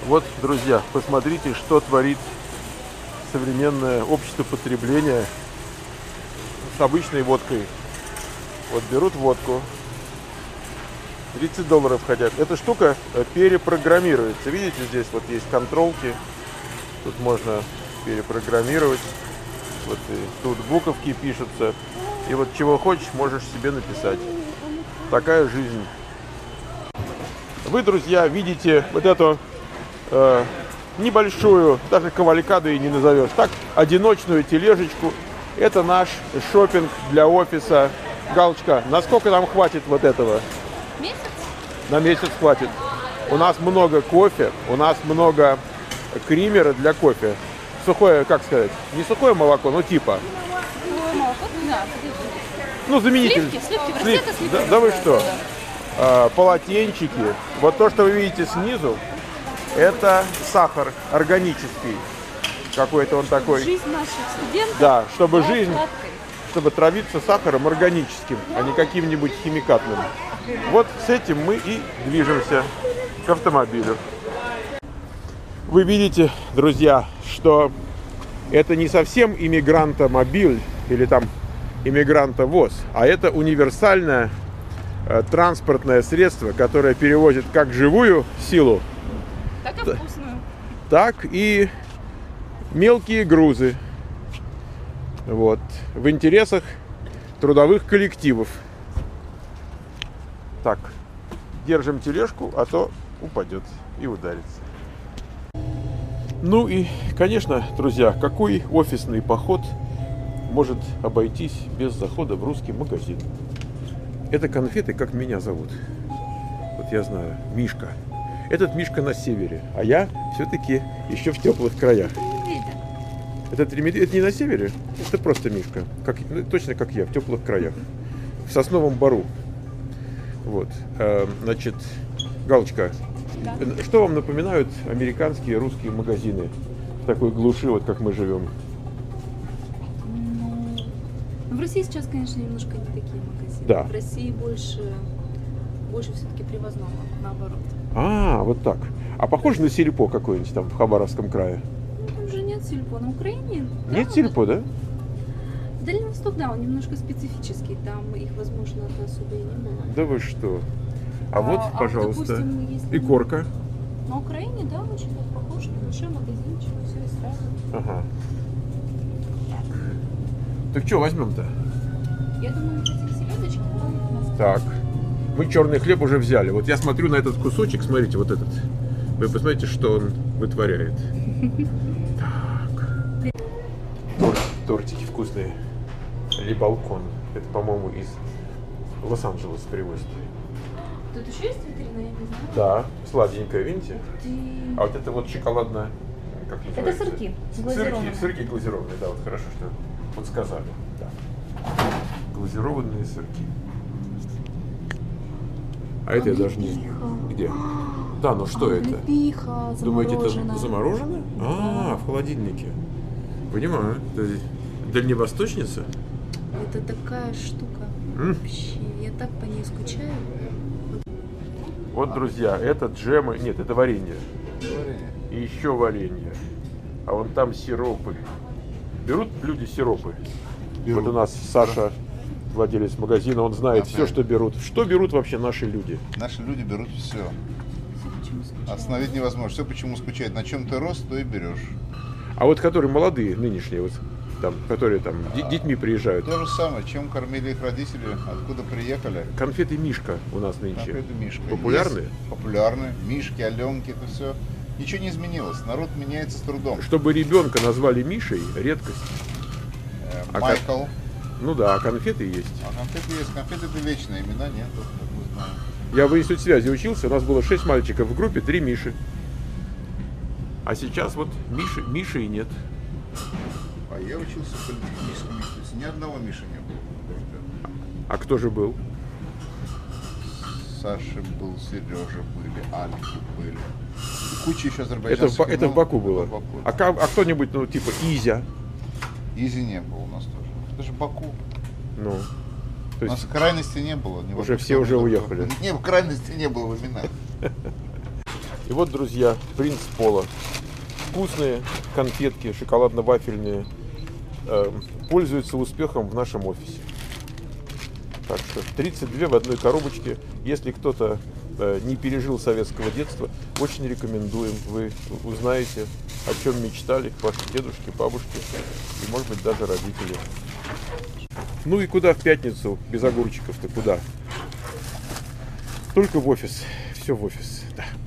Вот, друзья, посмотрите, что творит современное общество потребления с обычной водкой. Вот берут водку, $30 хотят. Эта штука перепрограммируется. Видите, здесь вот есть контролки. Тут можно перепрограммировать. Вот и тут буковки пишутся. И вот чего хочешь, можешь себе написать. Такая жизнь. Вы, друзья, видите вот эту небольшую, даже кавалькаду и не назовешь, так, одиночную тележечку. Это наш шопинг для офиса. Галочка, насколько нам хватит вот этого? Месяц? На месяц хватит. У нас много кофе, у нас много кримера для кофе. Сухое, как сказать, не сухое молоко, но типа. Сухое молоко? Да. Ну, заменитель. Сливки. В России это сливки. Да вы что? Полотенчики. Вот то, что вы видите снизу, это сахар органический. Какой-то он такой. Жизнь наших студентов. Да, чтобы жизнь, сладкой. чтобы травиться сахаром органическим, а не каким-нибудь химикатным. Вот с этим мы и движемся к автомобилю. Вы видите, друзья, что это не совсем иммигрантомобиль или там иммигрантовоз, а это универсальное транспортное средство, которое перевозит как живую силу, Так и вкусную. так и мелкие грузы. Вот. В интересах трудовых коллективов. Так, держим тележку, а то упадет и ударится. Ну и, конечно, друзья, какой офисный поход может обойтись без захода в русский магазин? Это конфеты, как меня зовут. Вот я знаю, Мишка. Этот Мишка на севере, а я все-таки еще в теплых краях. Это не на севере, это просто Мишка. Точно как я, в теплых краях. В Сосновом Бору. Вот. Значит, Галочка, Да. что вам напоминают американские и русские магазины в такой глуши, вот как мы живем? Ну, в России сейчас, конечно, немножко не такие магазины. Да. В России больше все-таки привозного, наоборот. А, вот так. А похоже на сельпо какое-нибудь там в Хабаровском крае? Ну, там же нет сельпо. На Украине, да, Нет сельпо, да? Дальний Восток, да, он немножко специфический. Там их, возможно, особо и не было. Да вы что? А вот, пожалуйста, допустим, если и корка. на Украине, да, очень так похож, небольшой магазинчик, все и сразу. Ага. Так что возьмем-то? Я думаю, эти селедочки, да, Так. Мы черный хлеб уже взяли. Вот я смотрю на этот кусочек, смотрите, вот этот. Вы посмотрите, что он вытворяет. Так. Тортики вкусные. Или балкон. Это, по-моему, из Лос-Анджелеса привозят. Тут еще есть витрина, я не знаю. Да, сладенькая, видите? Ты... А вот это вот шоколадная, как называется? Это сырки глазированные. Сырки глазированные, да, вот хорошо, что подсказали. Да. Глазированные сырки. А это я даже не... Где? Да, ну что это? Облепиха, Думаете, это замороженная. заморожено? А, в холодильнике. Понимаю. Это дальневосточница? Это такая штука. Вообще, я так по ней скучаю. Вот, друзья, это джемы. Нет, это варенье. И еще варенье. А вон там сиропы. Берут люди сиропы? Берут. Вот у нас Саша, владелец магазина, он знает все, что берут. Что берут вообще наши люди? Наши люди берут все. Почему скучаю? Остановить невозможно. Все, почему скучает. На чем ты рос, то и берешь. А вот которые молодые, нынешние, вот там, которые там детьми приезжают. То же самое, чем кормили их родители, откуда приехали. Конфеты Мишка у нас нынче. Конфеты Мишка. Популярны? Есть популярны. Мишки, Аленки, это все. Ничего не изменилось. Народ меняется с трудом. Чтобы ребенка назвали Мишей, редкость. А Майкл. Ну да, а конфеты есть. А конфеты есть. Конфеты это вечные. Имена нет, как мы знаем. Я в институте связи учился, у нас было 6 мальчиков в группе, 3 Миши. А сейчас вот Миши и нет. А я учился в политехническом институте. Ни одного Миши не было. А кто же был? Саша был, Сережа были, Альфи были. И куча еще азербайджанских. Это в Баку было. В Баку. А кто-нибудь, ну, типа Изя? Изи не было у нас тоже. Это же Баку. Ну, то У нас есть крайности не было. уже все уже уехали. Не, крайности не было в именах. И вот, друзья, принц Пола. Вкусные конфетки, шоколадно-вафельные, пользуются успехом в нашем офисе. Так что 32 в одной коробочке. Если кто-то не пережил советского детства, очень рекомендуем. Вы узнаете, о чем мечтали ваши дедушки, бабушки и, может быть, даже родители. Ну и куда в пятницу без огурчиков-то? Куда? Только в офис. Все в офис, да.